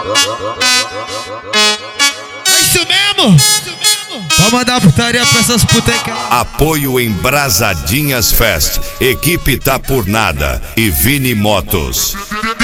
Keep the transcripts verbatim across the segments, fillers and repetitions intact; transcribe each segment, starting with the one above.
É isso mesmo! Vamos mandar putaria pra essas putas que... Apoio Embrasadinhas Fest, Equipe Tá Por Nada e Vini Motos.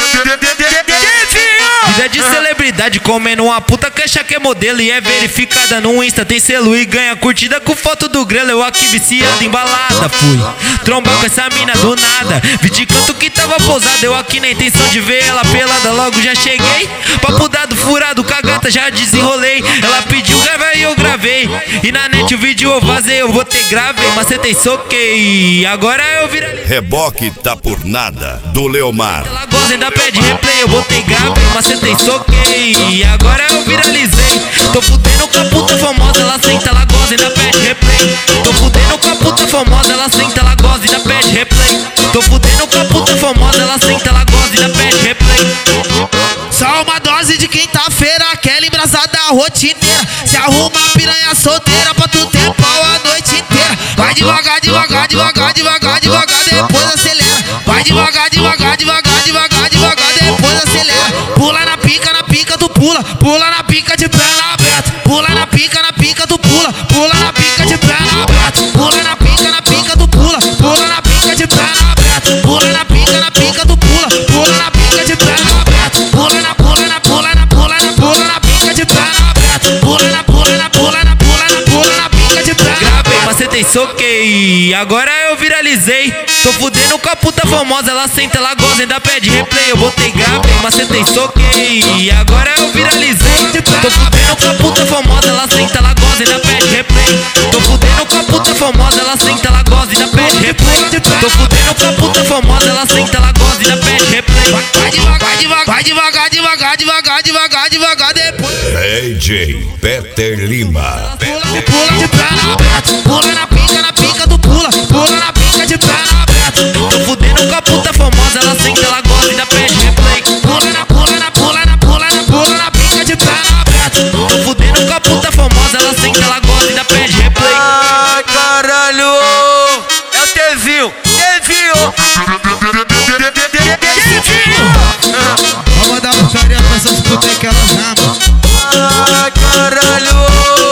Vida de celebridade comendo uma puta que acha que é modelo e é verificada no Insta, tem selo e ganha curtida com foto do grelo. Eu aqui viciado em balada, fui trombar com essa mina do nada, vi de canto que tava pousada, eu aqui na intenção de ver ela pelada, logo já cheguei, papo dado furado, com a gata já desenrolei, ela pediu grava e eu gravei, e na net o vídeo eu vazei, eu botei gravei, macetei, soquei, agora eu viralizei. Reboque Tá Por Nada, do Leomar. Ela goza, ainda pede replay, eu botei gravei, macetei, soquei, agora eu viralizei. Tô fudendo com a puta famosa, ela senta, ela goza, ainda pede replay. Tô fudendo com a puta famosa, ela senta, ela goza, ainda pede replay. Tô fudendo com a puta famosa, ela senta, ela goza, ainda pede replay. Só uma dose de quinta-feira, aquela embrasada rotineira. Se arruma piranha solteira pra tu ter pau a noite inteira. Vai devagar, devagar, devagar, devagar, devagar, depois acelera. Vai devagar, devagar, devagar, devagar, devagar, depois acelera. Pula na pica, na pica tu pula, pula na pica de perna aberta. Pula na pica, na pica tu pula, pula na pica de perna aberta. Pula na pica, na pica tu pula, pula na pica de perna aberta. Pula na pica, na pica tu pula, pula na pica de perna aberta. Pula na, pula na, pula na, pula na, pula na pica de perna aberta. Pula na, pula na, pula na, pula na, pula na pica de perna aberta. Gravei, macetei, soquei, agora eu viralizei. Tô fudendo com a puta famosa, ela senta, ela goza, ainda pede replay. Eu botei gravei, macetei, soquei, agora eu viralizei. Tô fudendo com a puta famosa, ela senta, ela goza, ainda pede replay. Tô fudendo com a puta famosa, ela senta, ela goza, ainda pede replay. Tô fudendo com a puta famosa, ela senta, ela goza, ainda pede replay. Vai devagar, devagar, vai devagar, devagar, devagar, devagar, devagar, depois. D J Peter Lima. Pula, pula de perna aberta, pula na pica, na pica tu pula, pula na pica de perna aberta. Tô fudendo com a puta famosa, ela senta, ela goza, ainda pede replay. Pula na, pula na, pula na, pula na, pula na pica de perna aberta. Tô fudendo com a puta famosa, ela senta, ela goza, ainda pede replay. Ai, caralho! É o Tevinho! Tevinho! Vamos mandar putaria pra essas putas que elas amam. Ai, caralho!